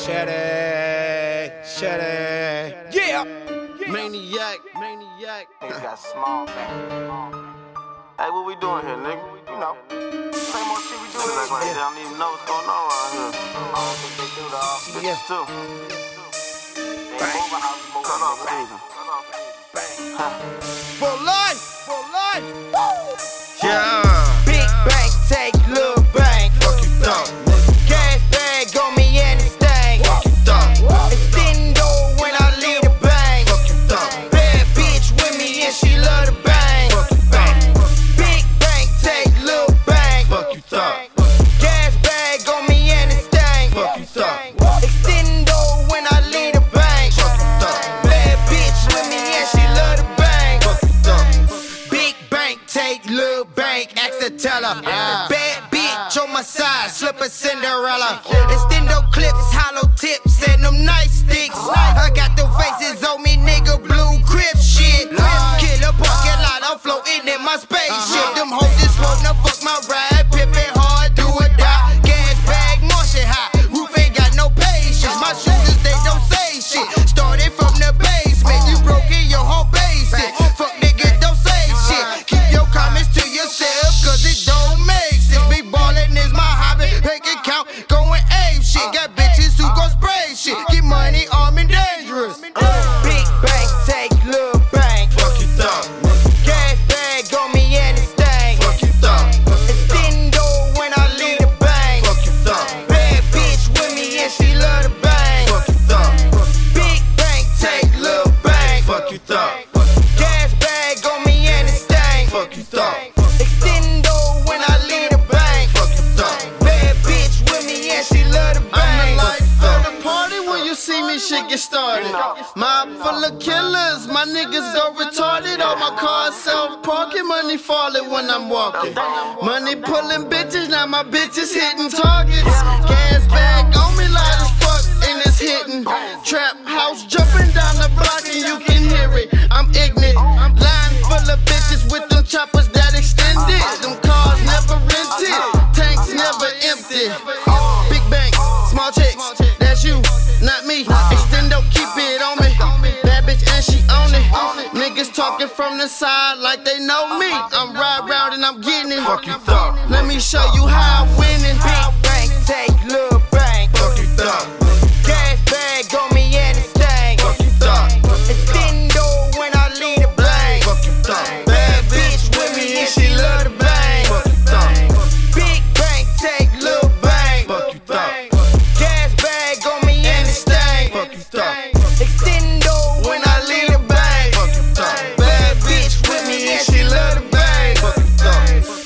Shady, yeah. Maniac. Niggas got small back. Hey, what we doing here, nigga? You know, same old shit we do. Niggas like they don't even know what's going on around here. I don't think they do, dog. Bitches too. They ain't moving how we moving. Cut off season. For life. Woo. Yeah. Big bank, take little bank. Fuck you thought. Cash bag on me and it stank. Fuck you thought. Extendo when I leave the bank. Fuck you thought. Bad bitch with me and she love the bang. Fuck you thought. Big bank, take little bank. Fuck you thought. Cash bag on me and it stank. Fuck you thought. Extendo when I leave the bank. Fuck you thought. Bad bitch with me and she love the bang. Fuck you thought. Big bank, take little bank, ask the teller. Bad bitch on my side, slip a Cinderella. Extendo clips, hollow tips, and them nice sticks. I got them faces on me, nigga, blue crib shit. Killer parking lot, I'm floating in my spaceship. Them hoes just wanna fuck my ride, pimpin' hard, do or die. Gas bag, Martian high, roof ain't got no patience. My shooters, they don't say shit. Started from the basement, you broke in your whole basic. Fuck niggas, don't say shit. Keep your comments to yourself, cause it don't make sense. Big ballin' is my hobby, bank account going ape shit. Got bitches who gon' spray shit, get money, armed and dangerous. Big bank, take little bank. Fuck you thought. Cash bag on me and it stank. Fuck you thought. Extendo when I leave the bank. Fuck you thought. Bad bitch with me and she love the bang. Fuck you thought. Big bank, take little bank. Fuck you thought. Cash bag on me and it stank. Fuck you thought. Extendo when I leave the bank. Fuck you thought. Bad bitch with me and she love the I'm the bang. life of the party when you see me, shit get started. Mob full of killers, my niggas go retarded. All my cars self-parking, money falling when I'm walking. Money pulling bitches, now my bitches hitting targets. Gas bag on me loud as fuck and it's hitting. Trap house jumping down the block and you can hear it. I'm ignorant, line full of bitches with them choppers that extended. Them cars never rented, tanks never empty. Big banks, small checks, that's you, not me. Extendo, keep it on me. Bad bitch and she own it. Niggas talking from the side like they know me. I'm ride round and I'm getting it. Fuck you thought. Let me show you how I'm winning. Big bank, take little bank. Fuck you thought. Cash bag on me and it stank. Fuck you thought. Extendo when I leave the bank. Fuck you thought. Bad bitch with me and she love the bang. Fuck you thought. Big bank, take little bank. Fuck you thought. Gas bag on me and it stank. Fuck you thought. Extendo when I leave the bank. Fuck you thought. Bad bitch with me and she love the bang. Fuck you thought.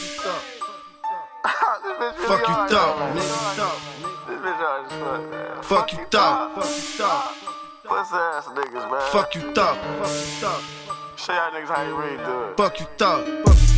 Fuck Fuck you thought. This bitch hard as fuck, man. Fuck you thought. Fuck you thought. Pussy ass niggas, man. Fuck you thought. Show y'all niggas how you really do it. Fuck you thought.